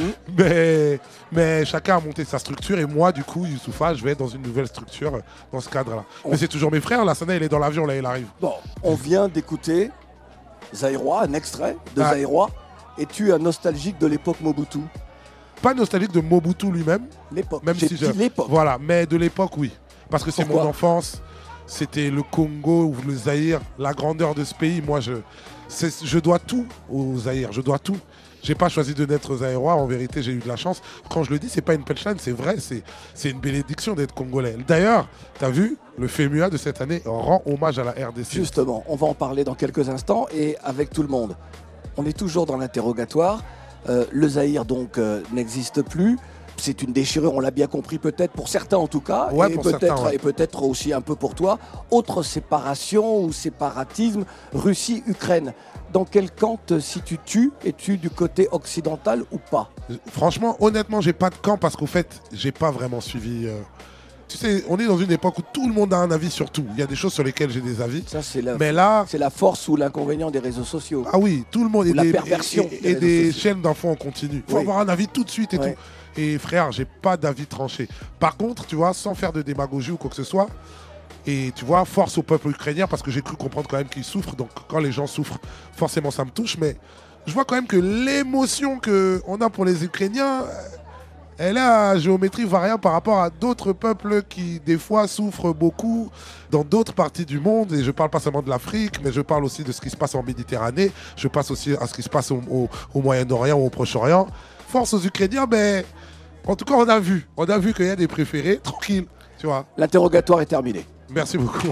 Mais chacun a monté sa structure et moi du coup, Youssoufa, je vais dans une nouvelle structure dans ce cadre-là. Mais c'est toujours mes frères, Lassana il est dans l'avion, là il arrive. Bon, on vient d'écouter Zaïrois, un extrait de Zaïrois. Es-tu un nostalgique de l'époque Mobutu? Pas nostalgique de Mobutu lui-même. L'époque. Même si l'époque. Voilà, mais de l'époque, oui. Parce que c'est mon enfance. C'était le Congo ou le Zaïre, la grandeur de ce pays. Moi, je dois tout au Zaïre. Je dois tout. J'ai pas choisi de naître zaïrois. En vérité, j'ai eu de la chance. Quand je le dis, c'est pas une punchline, c'est vrai. C'est une bénédiction d'être congolais. D'ailleurs, tu as vu, le FEMUA de cette année rend hommage à la RDC. Justement, on va en parler dans quelques instants et avec tout le monde. On est toujours dans l'interrogatoire. Le Zaïre, donc, n'existe plus. c'est une déchirure, on l'a bien compris peut-être, pour certains en tout cas, Ouais, et pour certains, ouais. peut-être aussi un peu pour toi. Autre séparation ou séparatisme, Russie-Ukraine. Dans quel camp te situes-tu? Es-tu du côté occidental ou pas? Franchement, honnêtement, j'ai pas de camp parce qu'au fait, j'ai pas vraiment suivi. Tu sais, on est dans une époque où tout le monde a un avis sur tout. Il y a des choses sur lesquelles j'ai des avis. Ça, c'est la, mais là, c'est la force ou l'inconvénient des réseaux sociaux. Ah oui, tout le monde. Ou la perversion et des chaînes d'infos en continu. Il faut avoir un avis tout de suite et tout. Et frère, j'ai pas d'avis tranché. Par contre, tu vois, sans faire de démagogie ou quoi que ce soit, et tu vois, force au peuple ukrainien parce que j'ai cru comprendre quand même qu'ils souffrent. Donc quand les gens souffrent, forcément ça me touche. Mais je vois quand même que l'émotion qu'on a pour les Ukrainiens, elle est à géométrie variable par rapport à d'autres peuples qui, des fois, souffrent beaucoup dans d'autres parties du monde. Et je parle pas seulement de l'Afrique, mais je parle aussi de ce qui se passe en Méditerranée. Je passe aussi à ce qui se passe au Moyen-Orient ou au Proche-Orient. Force aux Ukrainiens, mais en tout cas, on a vu qu'il y a des préférés. Tranquille, tu vois. L'interrogatoire est terminé. Merci beaucoup.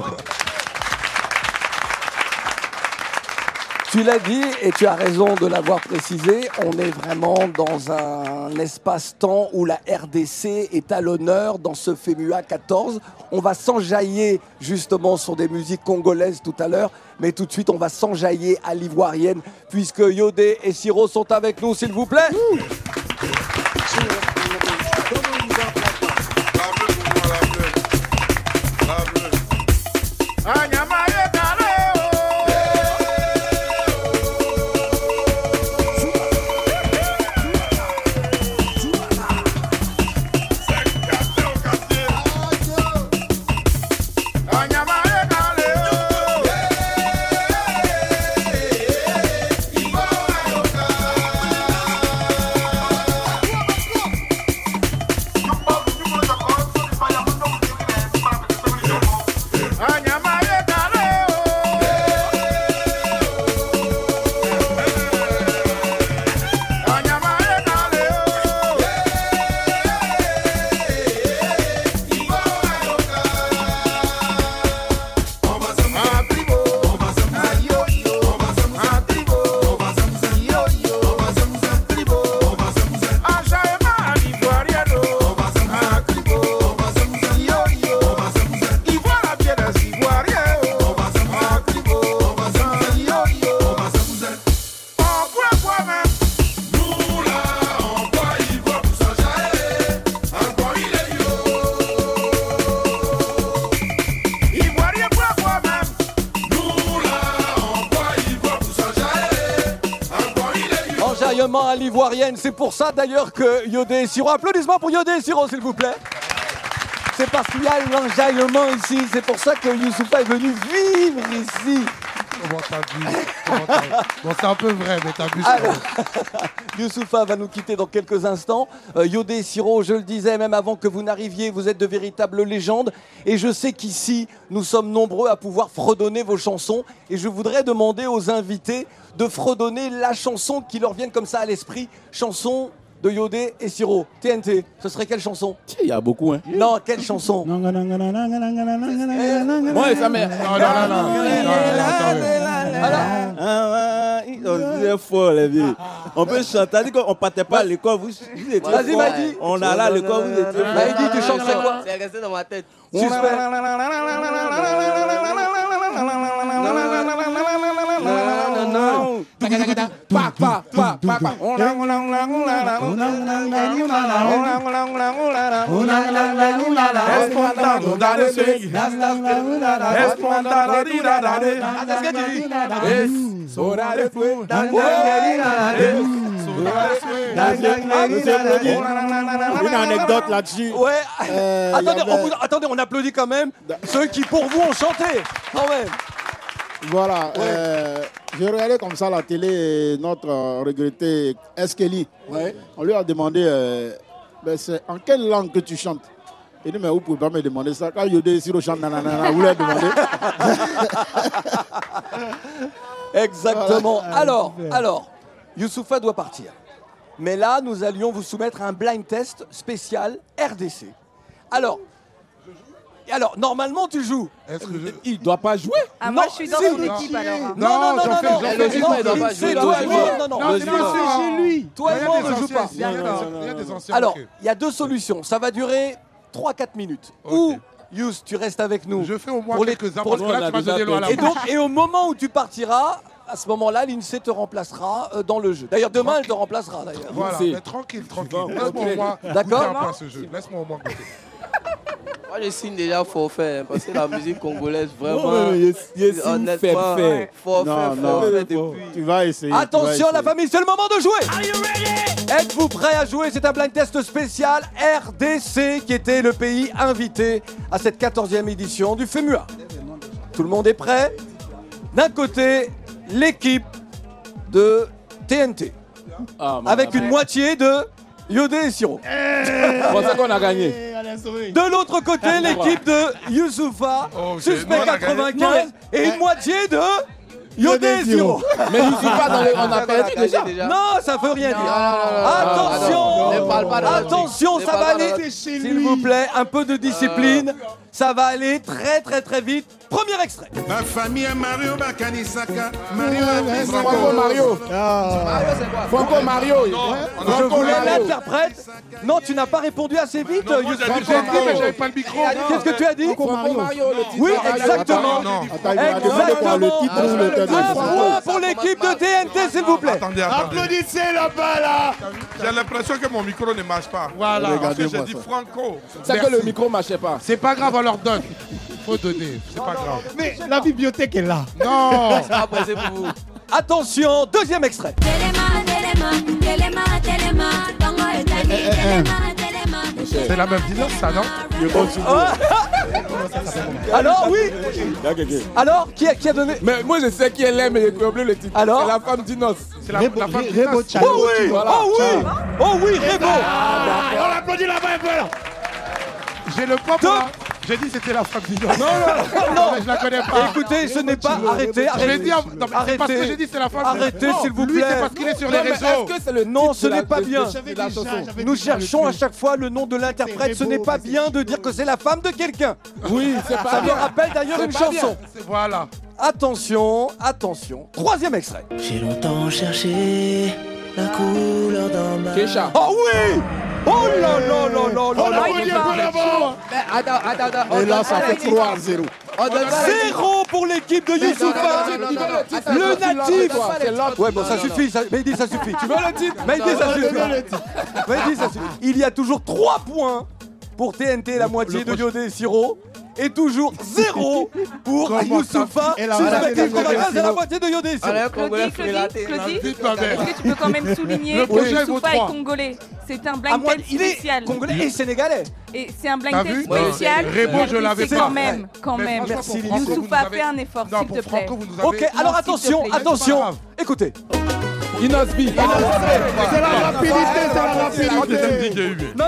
Tu l'as dit et tu as raison de l'avoir précisé, on est vraiment dans un espace-temps où la RDC est à l'honneur dans ce FEMUA 14. On va s'enjailler justement sur des musiques congolaises tout à l'heure, mais tout de suite on va s'enjailler à l'ivoirienne puisque Yodé et Siro sont avec nous, s'il vous plaît. À l'ivoirienne, c'est pour ça d'ailleurs que Yodé et Siro, applaudissements pour Yodé et Siro s'il vous plaît. C'est parce qu'il y a l'enjaillement ici, c'est pour ça que Youssoufa est venu vivre ici. Comment t'as vu? Bon, c'est un peu vrai, mais t'as vu. Youssoufa va nous quitter dans quelques instants. Yodé et Siro, je le disais, même avant que vous n'arriviez, vous êtes de véritables légendes. Et je sais qu'ici, nous sommes nombreux à pouvoir fredonner vos chansons. Et je voudrais demander aux invités de fredonner la chanson qui leur vienne comme ça à l'esprit. Chanson de Yodé et Siro. TNT, ce serait quelle chanson? Il y a beaucoup, hein. Non, quelle chanson? Moi et sa mère. C'est fort, les vieux. On peut chanter. On dit qu'on partait pas à l'école. Vous étiez fort. Vas-y, Maïdi. On allait à l'école, vous étiez fort. Maïdi, tu chanterais quoi? C'est resté dans ma tête. Une anecdote là-dessus. Ouais. Attendez, on applaudit quand même ceux qui pour vous ont chanté. Quand même. Voilà, j'ai regardé comme ça la télé et notre regretté Eskeli. Ouais. On lui a demandé c'est en quelle langue que tu chantes. Il dit mais vous pouvez pas me demander ça. Quand Yodé et Siro chantent nanana, vous leur demandez. Exactement. Alors, Youssoufa doit partir. Mais là, nous allions vous soumettre à un blind test spécial RDC. Alors, Alors, normalement, tu joues. Il doit pas jouer. Ah, moi, je suis dans son équipe alors. Non, Logiquement, il doit pas c'est jouer. toi et moi. Non, c'est lui. Toi et moi, on ne joue pas. Il y a des anciens. Alors, il y a deux solutions. Ça va durer 3-4 minutes. Ou, Yous, tu restes avec nous. Je fais au moins pour les- quelques-uns, pour- parce que là, tu vas donner l'eau à la Et donc, bouche. et au moment où tu partiras, à ce moment-là, l'INSEE te remplacera dans le jeu. D'ailleurs, demain, elle te remplacera. D'ailleurs. Voilà, l'INSEE. mais tranquille. Laisse-moi au moins. D'accord. goûter un peu à ce jeu. Laisse-moi au moins goûter. Moi, je signe déjà forfait, parce que la musique congolaise, vraiment, honnêtement, forfait depuis. Tu vas essayer. Attention la famille, c'est le moment de jouer. Êtes-vous prêts à jouer? C'est un blind test spécial RDC qui était le pays invité à cette 14e édition du FEMUA. Tout le monde est prêt? D'un côté, l'équipe de TNT. Avec une moitié de Yodé et Siro. C'est ça qu'on a gagné. De l'autre côté, l'équipe de Youssoufa, Suspect 95, et une moitié de Yodé et Siro. Mais Youssoufa, on a perdu déjà. Non, ça veut rien dire. Attention, ça va aller. S'il vous plaît, un peu de discipline. Ça va aller très très très vite. Premier extrait. Ma famille est Mario Bakanisaka. Franco Mario. Franco Mario. Je voulais l'interprète. Non, tu n'as pas répondu assez vite. J'avais pas le micro. Qu'est-ce que tu as dit? Oui, exactement. Le titre ou le thème. Un point pour l'équipe de TNT, s'il vous plaît. Attendez. Applaudissez là-bas là. J'ai l'impression que mon micro ne marche pas. Voilà. Parce que j'ai dit Franco. C'est que le micro marchait pas. C'est pas grave, on leur donne. Faut donner, c'est pas grave. Mais la bibliothèque est là. Non. Après, c'est pour vous. Attention, deuxième extrait. C'est la même dynamique, ça, non? Alors, oui. Alors, qui a donné? Mais moi, je sais qui elle est, mais j'ai oublié le titre. Alors? C'est la femme d'Inos. C'est la femme d'Inos. Oh oui, oh oui, Rebo. On applaudit là-bas un peu là. J'ai le point pour J'ai dit c'était la femme d'Inos. Non, mais je la connais pas. Écoutez, ce n'est pas. Arrêtez. Je l'ai dit, non, mais c'est parce que j'ai dit c'est la femme d'Inos. Arrêtez, s'il vous plaît. Lui, c'est parce qu'il est sur les réseaux. Non, ce n'est pas bien. Nous cherchons à chaque fois le nom de l'interprète. Ce n'est pas bien de dire que c'est la femme de quelqu'un. Oui, c'est pas Ça bien. me rappelle d'ailleurs une chanson. Voilà. Attention. Troisième extrait. J'ai longtemps cherché la couleur dans ma... Kesha. Oh oui. Oh là là là là là là. il est pas. Attends. Et là, ça fait 3-0. 0 pour l'équipe de Youssoufa. Le natif. Ouais, bon, ça suffit. Mehdi, ça suffit. Tu veux le titre? Mehdi, ça suffit. Il y a toujours 3 points pour TNT, la moitié de Yodé et Siro. Et toujours 0 pour Youssoufa. Suspect 95, c'est la moitié de Yodé et Siro. Claudie, est-ce que tu peux quand même souligner que Youssoufa est congolais? C'est un blind test spécial. Congolais et sénégalais. Et c'est un blind test spécial. Rebo, je l'avais pas. Quand même. Merci, Youssoufa, fais un effort, s'il te plaît. Ok, alors attention. Écoutez. Inosbi. C'est la rapidité. Non,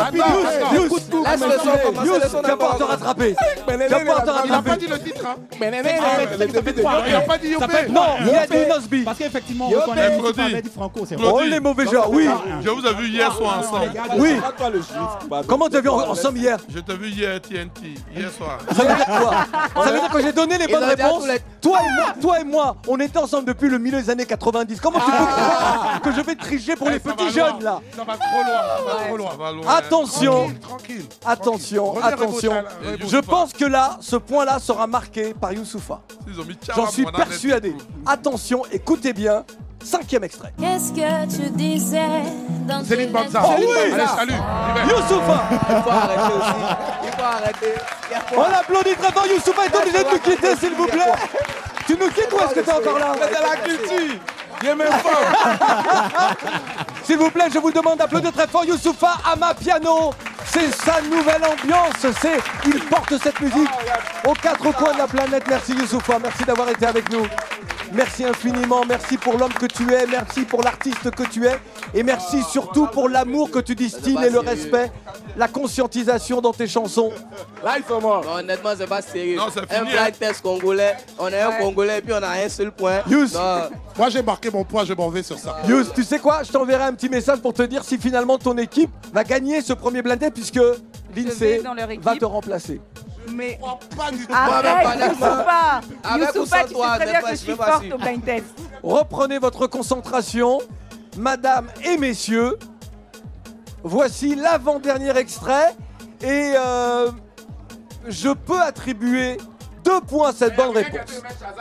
Youss, tu vas pas te rattraper. Il n'a pas dit le titre, hein. Il n'a pas dit Yopé. Non, il a dit Inosbi. Parce qu'effectivement, on reconnaît que tu avais dit Franco, c'est vrai. Oh, les mauvais joueurs, oui. Je vous ai vu hier soir ensemble. Oui. Comment tu as vu ensemble hier? Je t'ai vu hier TNT, hier soir. Ça veut dire quoi? Ça veut dire que j'ai donné les bonnes réponses. Toi et moi, on était ensemble depuis le milieu des années 90. Comment tu peux croire que je vais tricher pour les petits jeunes là? Ça va trop loin. Tranquille. Attention. Je pense que là, ce point-là sera marqué par Youssoufa. J'en suis persuadé. Attention, écoutez bien. 5e extrait. Qu'est-ce que tu disais dans Céline Banza. Oh oui. Allez, salut. Youssoufa. Il faut arrêter. On applaudit très fort. Youssoufa est obligé de nous quitter, s'il vous plaît. Tu nous quittes ou est-ce que t'es encore là? C'est de la culture. Il est même pas. S'il vous plaît, je vous demande d'applaudir très fort Youssoufa à ma piano. C'est sa nouvelle ambiance. Il porte cette musique aux 4 coins de la planète. Merci Youssoufa, merci d'avoir été avec nous. Merci infiniment, merci pour l'homme que tu es, merci pour l'artiste que tu es et merci surtout pour l'amour que tu distilles et le respect, la conscientisation dans tes chansons. Là, ils sont morts. Non, honnêtement, c'est pas sérieux. Non, c'est un fini, blind test congolais, on est un Congolais et puis on a un seul point. Youss. Moi, j'ai marqué mon point, je m'en vais sur ça. Youss, tu sais quoi? Je t'enverrai un petit message pour te dire si finalement ton équipe va gagner ce premier blind test puisque l'INSEE va te remplacer. Mais pas du tout. arrête, Youssoufa. Avec ou Youssoufa, sans tu toi, sais très bien n'est pas- que je je suis vais pas forte suivre. au blind test. Reprenez votre concentration, madame et messieurs. Voici l'avant-dernier extrait et je peux attribuer 2 points à cette bonne réponse.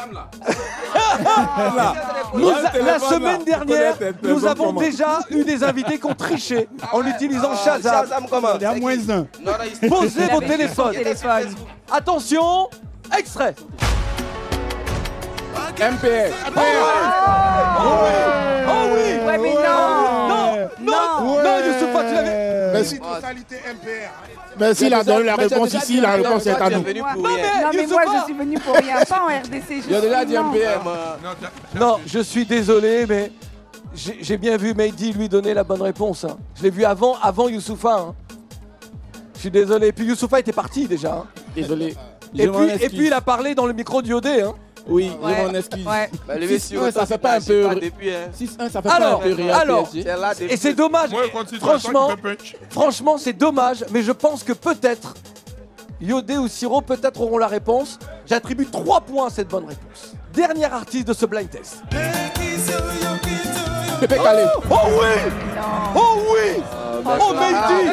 La semaine dernière, nous avons déjà eu des invités qui ont triché en utilisant Shazam. Shazam comment? Il y a moins 1. Posez vos Il avait téléphones. téléphone. Attention, extrait. MPR. Oh oui. Ouais, mais non. Non, Youssoufa, tu l'avais. Merci. Totalité MPR. Merci, il a donné la réponse ici, la réponse est à nous. Non, mais moi, je suis venu pour rien. Pas en RDC. Il a déjà dit MPR. Non, je suis désolé, mais j'ai bien vu Mehdi lui donner la bonne réponse. Hein. Je l'ai vu avant Youssoufa. Hein. Je suis désolé. Et puis Youssoufa était parti déjà. Hein. Désolé. Et puis il a parlé dans le micro du OD. Hein. Oui, Ouais. je m'en excuse. Ouais. Bah, le messieurs, ça fait pas un peu. depuis, hein. 6-1, ça fait pas un peu Real PSG. C'est là depuis. Et c'est dommage. Franchement, c'est dommage, mais je pense que peut-être Yodé ou Siro peut-être auront la réponse. J'attribue 3 points à cette bonne réponse. Dernier artiste de ce blind test. Pépé Calé. Oh oui. Oh oui. Oh Mehdi.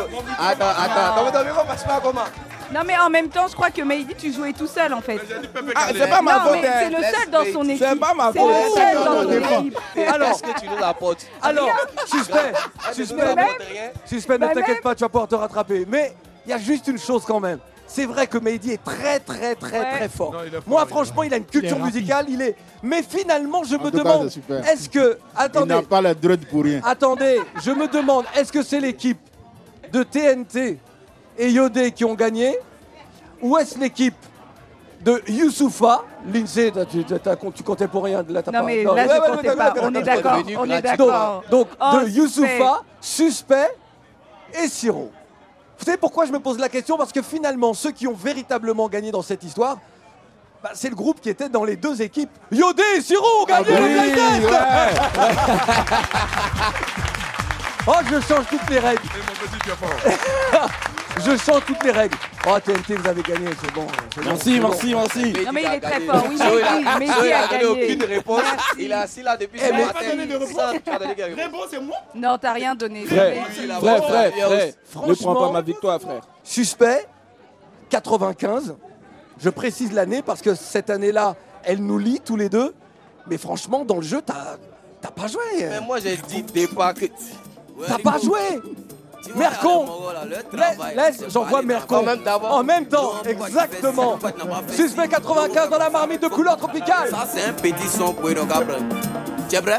Attends. Non, mais en même temps, je crois que Mehdi, tu jouais tout seul en fait. Ah, c'est pas ma Non, faute. mais c'est le seul dans son équipe. C'est pas ma C'est faute. le seul dans son équipe. Alors, Qu'est-ce que tu nous apportes? alors, suspect, Mais ne même- t'inquiète pas, tu vas pouvoir te rattraper. Mais il y a juste une chose quand même. C'est vrai que Mehdi est très fort. Non, il est fort, Moi, il est franchement, il a une culture rapide. musicale. Mais finalement, je me tout cas, demande, c'est super. est-ce que, Il attendez, n'a pas la dread pour rien. attendez, je me demande, est-ce que c'est l'équipe de TNT et Yodé qui ont gagné, ou est-ce l'équipe de Youssoufa? Lindsay, tu comptais pour rien. Là, t'as Non, pas- mais non, là, ouais, je ouais, comptais ouais, pas. ouais, On est ouais, d'accord. devenu On est gratuit. d'accord. Donc, Oh, de Youssoufa, Suspect et Siro. Vous savez pourquoi je me pose la question? Parce que finalement, ceux qui ont véritablement gagné dans cette histoire, bah, c'est le groupe qui était dans les 2 équipes. Yodé et Siro ont gagné le blind test. Oh, je change toutes les règles. Je change toutes les règles. Oh, TNT, vous avez gagné, c'est bon. Merci. Non, mais il est très fort. Oui, Mehdi a donné gagné. aucune réponse. Il est assis là depuis ce mais- matin. Tu as donné quelle réponse? Non, t'as rien donné. Frère, ne Franchement- prends pas ma victoire, frère. Suspect, 95. Je précise l'année parce que cette année-là, elle nous lie tous les deux. Mais franchement, dans le jeu, t'as pas joué. Mais moi, j'ai dit départ que. T'as pas joué. Mercon. Laisse, j'envoie Mercon. En même temps, exactement. Suspect 95 dans la marmite de couleur tropicale. Ça, c'est un petit son pour le Gabriel. Tu es prêt?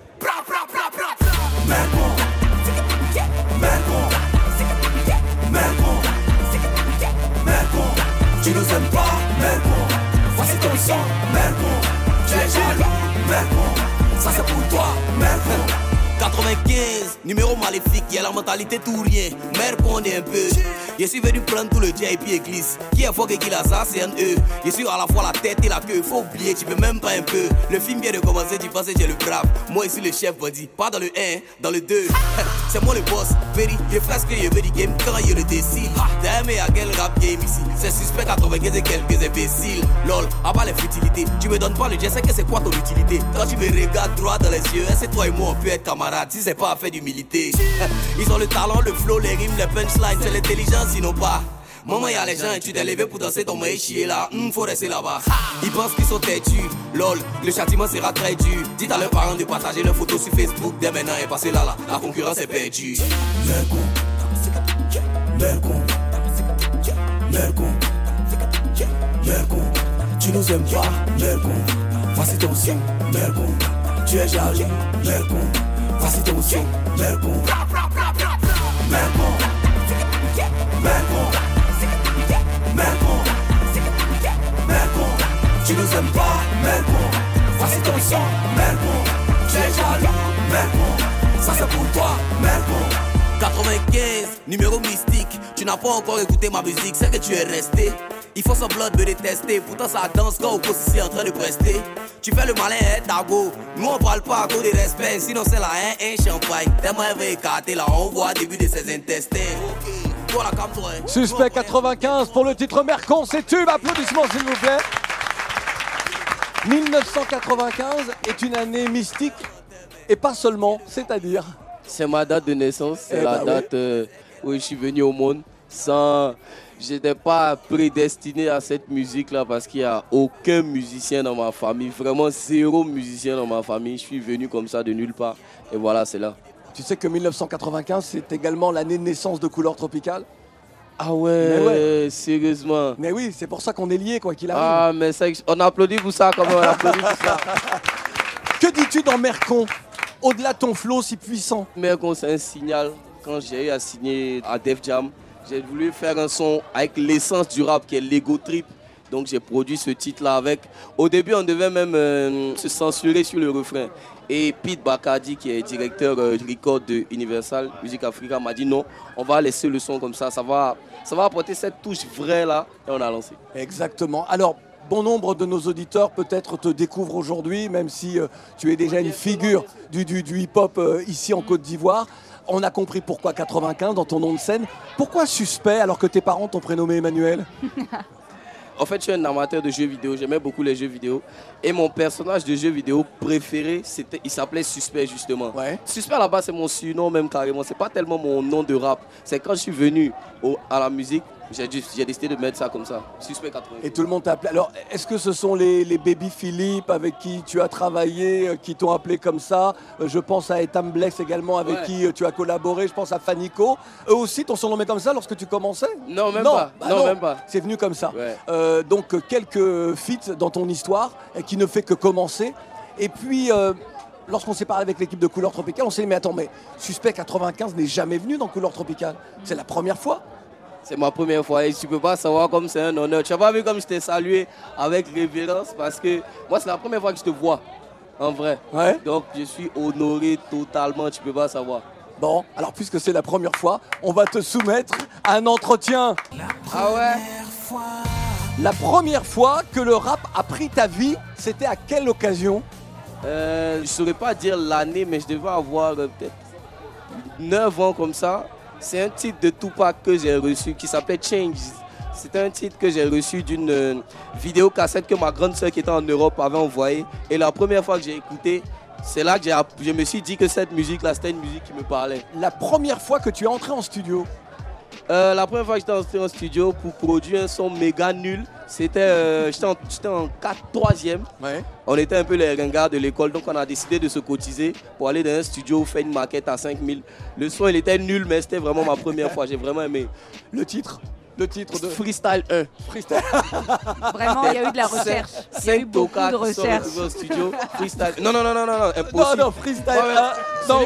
Tu nous aimes pas, Mercon. Voici ton son, Mercon. Tu es jaloux, Mercon. Ça c'est pour toi, Mercon. 95, numéro maléfique, y'a la mentalité tout rien. Mercon est un peu. Je suis venu prendre tout le JP église. Qui est fort et qui l'a ça, c'est un E. Je suis à la fois la tête et la queue. Faut oublier, tu peux même pas un peu. Le film vient de commencer, tu penses que j'ai le brave. Moi ici le chef, body. Pas dans le 1, dans le 2. C'est moi le boss, very. Je ferai ce que je veux du game quand je le décide. T'as aimé à quel rap game ici? C'est Suspect 95 et quelques imbéciles. Lol, à part les futilités. Tu me donnes pas le jet, c'est que c'est quoi ton utilité? Quand tu me regardes droit dans les yeux, c'est toi et moi on peut être camarades. Si c'est pas à faire d'humilité. Ils ont le talent, le flow, les rimes, les punchlines. C'est l'intelligence, sinon pas. Maman, y'a les gens et tu t'es levé pour danser ton maïs chier là. Faut rester là-bas. Ils pensent qu'ils sont têtus. Lol, le châtiment sera très dur. Dites à leurs parents de partager leurs photos sur Facebook. Dès maintenant, et passez là, la concurrence est perdue. Mercon, tu nous aimes pas, Mercon. Voici ton son, Mercon. Tu es jaloux, Mercon. Voici ton son, Mercon. Mercon. Tu nous aimes pas, Mercon. Voici ton son, Mercon. Tu es jaloux, Mercon. Ça c'est pour toi, Mercon. 95, numéro mystique. Tu n'as pas encore écouté ma musique, c'est que tu es resté. Il faut semblant de me détester, pourtant ça danse quand on est ici en train de prester. Tu fais le malin, hein, Dago. Nous on parle pas à cause de respect, sinon c'est la un champagne. Tellement elle veut écarter là, on voit début de ses intestins. Suspect 95 pour le titre Mercon, c'est tube. Applaudissements s'il vous plaît. 1995 est une année mystique et pas seulement, c'est-à-dire. C'est ma date de naissance, c'est la date où je suis venu au monde. Je n'étais pas prédestiné à cette musique-là parce qu'il n'y a aucun musicien dans ma famille, vraiment zéro musicien dans ma famille. Je suis venu comme ça de nulle part et voilà, c'est là. Tu sais que 1995, c'est également l'année de naissance de Couleur Tropicale? Ah ouais, sérieusement. Mais oui, c'est pour ça qu'on est liés, quoi qu'il arrive. Ah, mais ça, on applaudit pour ça, comment on applaudit pour ça. Que dis-tu dans Mercon, au-delà de ton flow si puissant? Mercon, c'est un signal. Quand j'ai eu à signer à Def Jam, j'ai voulu faire un son avec l'essence du rap, qui est l'ego trip. Donc j'ai produit ce titre-là avec... Au début, on devait même se censurer sur le refrain. Et Pete Bacardi, qui est directeur record de Universal Music Africa, m'a dit non, on va laisser le son comme ça va apporter cette touche vraie là, et on a lancé. Exactement. Alors, bon nombre de nos auditeurs peut-être te découvrent aujourd'hui, même si tu es déjà une figure du hip-hop ici en Côte d'Ivoire. On a compris pourquoi 95 dans ton nom de scène. Pourquoi Suspect alors que tes parents t'ont prénommé Emmanuel? En fait, je suis un amateur de jeux vidéo. J'aimais beaucoup les jeux vidéo. Et mon personnage de jeu vidéo préféré, il s'appelait Suspect, justement. Ouais. Suspect, à la base, c'est mon surnom même carrément. C'est pas tellement mon nom de rap. C'est quand je suis venu à la musique, j'ai décidé de mettre ça comme ça. Suspect 80. Et tout le monde t'a appelé. Alors, est-ce que ce sont les Baby Philippe avec qui tu as travaillé, qui t'ont appelé comme ça? Je pense à Etam Bless également, avec qui tu as collaboré. Je pense à Fanico. Eux aussi t'ont surnommé comme ça lorsque tu commençais? Non, même pas. Non, même pas. C'est venu comme ça. Ouais. Donc, quelques feats dans ton histoire qui ne fait que commencer. Et puis... lorsqu'on s'est parlé avec l'équipe de Couleur Tropicale, on s'est dit mais attends, mais Suspect 95 n'est jamais venu dans Couleur Tropicale. C'est la première fois. C'est ma première fois et tu peux pas savoir comme c'est un honneur. Tu n'as pas vu comme je t'ai salué avec révérence parce que moi c'est la première fois que je te vois, en vrai. Ouais. Donc je suis honoré totalement, tu peux pas savoir. Bon, alors puisque c'est la première fois, on va te soumettre à un entretien. Ah ouais? La première fois que le rap a pris ta vie, c'était à quelle occasion? Je ne saurais pas dire l'année, mais je devais avoir peut-être 9 ans comme ça. C'est un titre de Tupac que j'ai reçu qui s'appelait Change. C'était un titre que j'ai reçu d'une vidéocassette que ma grande soeur qui était en Europe avait envoyée. Et la première fois que j'ai écouté, c'est là que je me suis dit que cette musique-là, c'était une musique qui me parlait. La première fois que tu es entré en studio? La première fois que j'étais entré en studio pour produire un son méga nul, c'était j'étais en 3e. Ouais. On était un peu les ringards de l'école, donc on a décidé de se cotiser pour aller dans un studio faire une maquette à 5000. Le son il était nul, mais c'était vraiment ma première fois, j'ai vraiment aimé. Le titre de Freestyle 1. Freestyle. Vraiment, il y a eu de la recherche. Il y a eu beaucoup de recherche. Au studio. Freestyle. Non, impossible. Non, Freestyle 1. Non,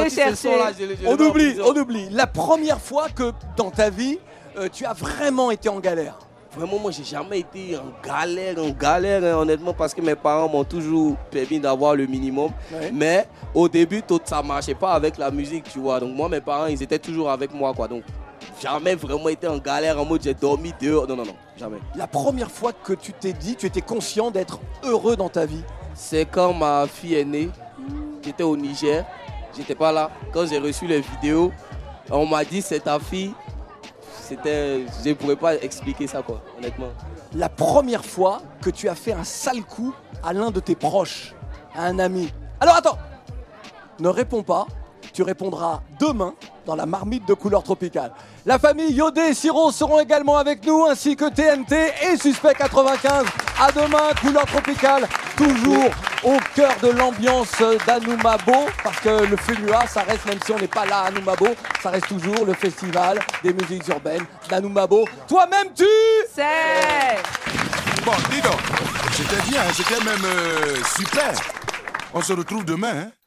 on oublie. La première fois que dans ta vie, tu as vraiment été en galère. Vraiment, moi, j'ai jamais été en galère, hein, honnêtement, parce que mes parents m'ont toujours permis d'avoir le minimum. Ouais. Mais au début, ça marchait pas avec la musique, tu vois. Donc moi, mes parents, ils étaient toujours avec moi, quoi. Donc jamais vraiment été en galère en mode j'ai dormi dehors. Non, jamais. La première fois que tu t'es dit, tu étais conscient d'être heureux dans ta vie? C'est quand ma fille est née. J'étais au Niger. J'étais pas là. Quand j'ai reçu les vidéos, on m'a dit c'est ta fille. Je ne pourrais pas expliquer ça, quoi, honnêtement. La première fois que tu as fait un sale coup à l'un de tes proches, à un ami. Alors attends, ne réponds pas, tu répondras demain dans la marmite de Couleur Tropicale. La famille Yodé et Siro seront également avec nous, ainsi que TNT et Suspect 95. À demain, Couleur Tropicale, toujours au cœur de l'ambiance d'Anoumabo, parce que le FEMUA, ça reste, même si on n'est pas là à Anoumabo, ça reste toujours le festival des musiques urbaines d'Anoumabo. Toi-même, tu sais. Bon, dis donc, c'était bien, c'était même super. On se retrouve demain, hein.